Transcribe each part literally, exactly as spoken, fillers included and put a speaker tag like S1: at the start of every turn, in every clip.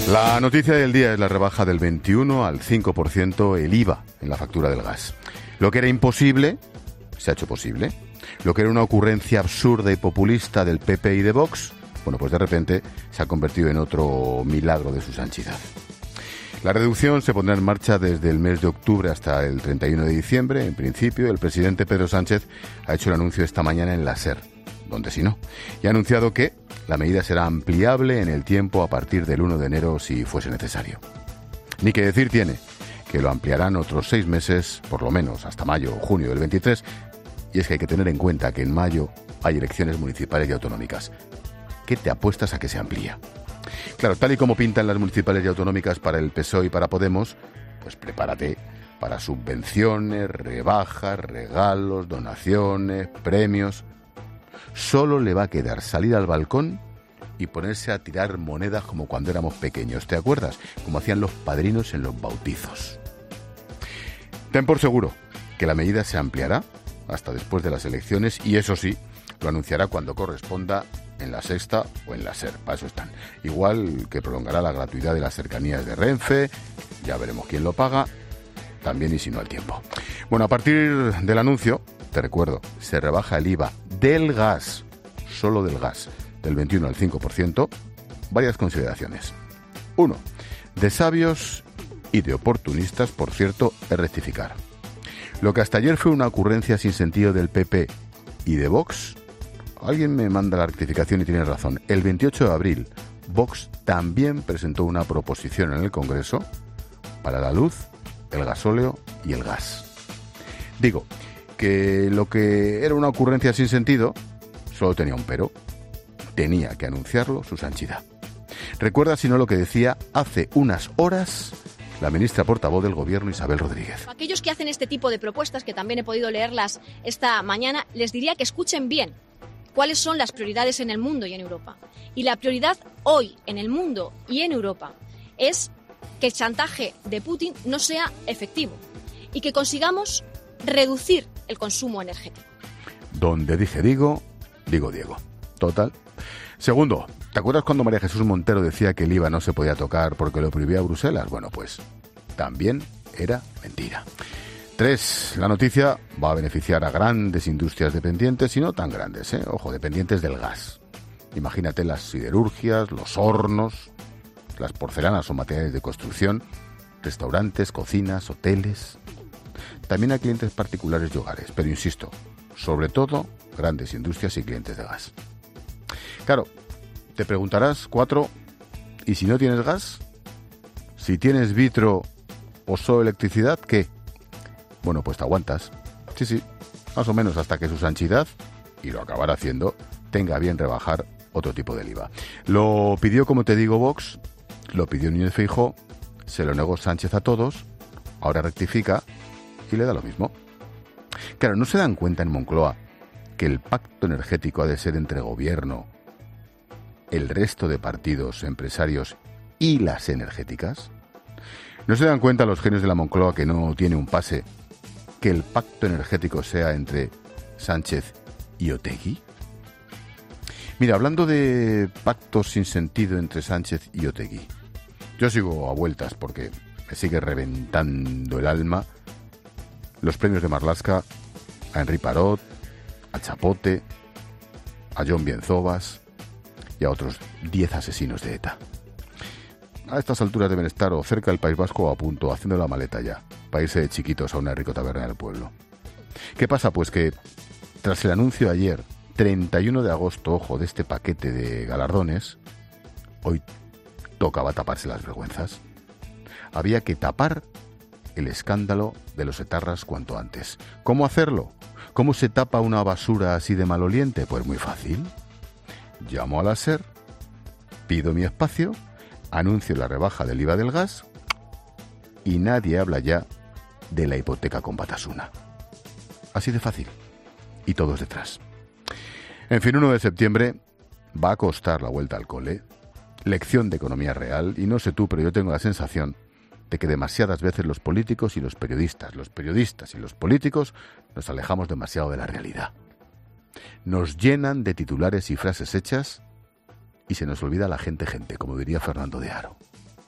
S1: La noticia del día es la rebaja del veintiuno al cinco por ciento el I V A en la factura del gas. Lo que era imposible, se ha hecho posible. Lo que era una ocurrencia absurda y populista del P P y de Vox, bueno, pues de repente se ha convertido en otro milagro de su santidad. La reducción se pondrá en marcha desde el mes de octubre hasta el treinta y uno de diciembre. En principio, el presidente Pedro Sánchez ha hecho el anuncio esta mañana en la SER, donde si no, y ha anunciado que la medida será ampliable en el tiempo a partir del uno de enero si fuese necesario. Ni que decir tiene que lo ampliarán otros seis meses, por lo menos hasta mayo o junio del veintitrés, y es que hay que tener en cuenta que en mayo hay elecciones municipales y autonómicas. ¿Qué te apuestas a que se amplía? Claro, tal y como pintan las municipales y autonómicas para el P S O E y para Podemos, pues prepárate para subvenciones, rebajas, regalos, donaciones, premios. Solo le va a quedar salir al balcón y ponerse a tirar monedas como cuando éramos pequeños, ¿te acuerdas? Como hacían los padrinos en los bautizos. Ten por seguro que la medida se ampliará hasta después de las elecciones y eso sí, lo anunciará cuando corresponda en la Sexta o en la SER, para eso están. Igual que prolongará la gratuidad de las cercanías de Renfe, ya veremos quién lo paga, también y si no al tiempo. Bueno, a partir del anuncio, te recuerdo, se rebaja el I V A del gas, solo del gas, del veintiuno al cinco por ciento. Varias consideraciones. Uno, de sabios y de oportunistas, por cierto, es rectificar. Lo que hasta ayer fue una ocurrencia sin sentido del P P y de Vox, alguien me manda la rectificación y tiene razón. El veintiocho de abril, Vox también presentó una proposición en el Congreso para la luz, el gasóleo y el gas. Digo, que lo que era una ocurrencia sin sentido solo tenía un pero. Tenía que anunciarlo su santidad. Recuerda, si no, lo que decía hace unas horas la ministra portavoz del Gobierno, Isabel Rodríguez.
S2: Aquellos que hacen este tipo de propuestas, que también he podido leerlas esta mañana, les diría que escuchen bien cuáles son las prioridades en el mundo y en Europa. Y la prioridad hoy en el mundo y en Europa es que el chantaje de Putin no sea efectivo y que consigamos reducir el consumo energético.
S1: Donde dije digo, digo Diego. Total. Segundo, ¿te acuerdas cuando María Jesús Montero decía que el I V A no se podía tocar porque lo prohibía Bruselas? Bueno, pues también era mentira. Tres, la noticia va a beneficiar a grandes industrias dependientes y no tan grandes, ¿eh? Ojo, dependientes del gas. Imagínate las siderurgias, los hornos, las porcelanas o materiales de construcción, restaurantes, cocinas, hoteles. También a clientes particulares y hogares, pero insisto, sobre todo grandes industrias y clientes de gas. Claro, te preguntarás, cuatro, ¿y si no tienes gas? Si tienes vitro o solo electricidad, ¿qué? Bueno, pues te aguantas. Sí, sí, más o menos hasta que su santidad, y lo acabará haciendo, tenga bien rebajar otro tipo del I V A. Lo pidió, como te digo, Vox, lo pidió Núñez Feijóo, se lo negó Sánchez a todos, ahora rectifica y le da lo mismo. Claro, ¿no se dan cuenta en Moncloa que el pacto energético ha de ser entre gobierno, el resto de partidos, empresarios y las energéticas? ¿No se dan cuenta los genios de la Moncloa que no tiene un pase que el pacto energético sea entre Sánchez y Otegi? Mira, hablando de pactos sin sentido entre Sánchez y Otegi, yo sigo a vueltas porque me sigue reventando el alma los premios de Marlaska a Henri Parot, a Chapote, a John Bienzobas y a otros diez asesinos de ETA. A estas alturas deben estar o cerca del País Vasco o a punto, haciendo la maleta ya, para irse de chiquitos a una rico taberna del pueblo. ¿Qué pasa? Pues que tras el anuncio ayer, treinta y uno de agosto, ojo, de este paquete de galardones, hoy tocaba taparse las vergüenzas. Había que tapar el escándalo de los etarras cuanto antes. ¿Cómo hacerlo? ¿Cómo se tapa una basura así de maloliente? Pues muy fácil. Llamo a la SER, pido mi espacio, anuncio la rebaja del I V A del gas y nadie habla ya de la hipoteca con Batasuna. Así de fácil. Y todos detrás. En fin, uno de septiembre va a costar la vuelta al cole, lección de economía real, y no sé tú, pero yo tengo la sensación de que demasiadas veces los políticos y los periodistas, los periodistas y los políticos nos alejamos demasiado de la realidad. Nos llenan de titulares y frases hechas y se nos olvida la gente gente, como diría Fernando de Haro.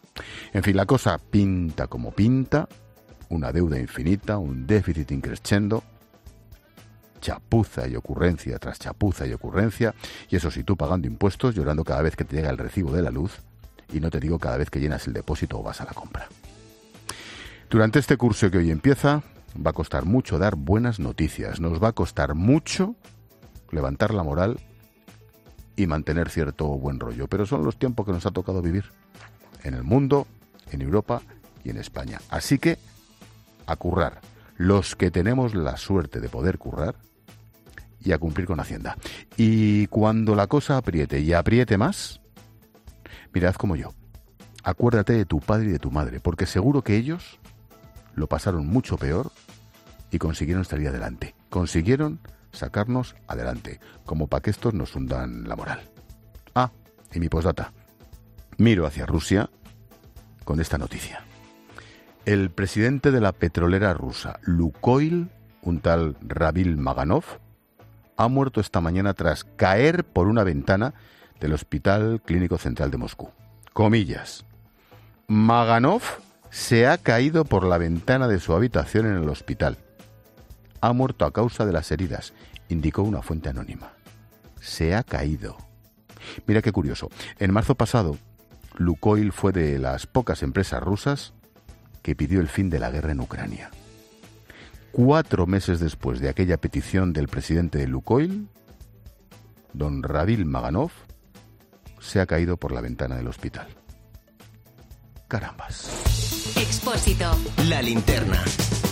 S1: En fin, la cosa pinta como pinta, una deuda infinita, un déficit increscendo, chapuza y ocurrencia tras chapuza y ocurrencia, y eso sí, tú pagando impuestos, llorando cada vez que te llega el recibo de la luz, y no te digo cada vez que llenas el depósito o vas a la compra. Durante este curso que hoy empieza, va a costar mucho dar buenas noticias, nos va a costar mucho levantar la moral y mantener cierto buen rollo, pero son los tiempos que nos ha tocado vivir en el mundo, en Europa y en España. Así que, a currar, los que tenemos la suerte de poder currar, y a cumplir con Hacienda. Y cuando la cosa apriete y apriete más, mirad como yo, acuérdate de tu padre y de tu madre, porque seguro que ellos lo pasaron mucho peor y consiguieron salir adelante. Consiguieron sacarnos adelante, como para que estos nos hundan la moral. Ah, y mi postdata. Miro hacia Rusia con esta noticia. El presidente de la petrolera rusa, Lukoil, un tal Ravil Maganov, ha muerto esta mañana tras caer por una ventana del Hospital Clínico Central de Moscú. Comillas. Maganov se ha caído por la ventana de su habitación en el hospital. Ha muerto a causa de las heridas, indicó una fuente anónima. Se ha caído. Mira qué curioso. En marzo pasado, Lukoil fue de las pocas empresas rusas que pidió el fin de la guerra en Ucrania. Cuatro meses después de aquella petición del presidente de Lukoil, don Ravil Maganov se ha caído por la ventana del hospital. Carambas.
S3: Expósito. La linterna.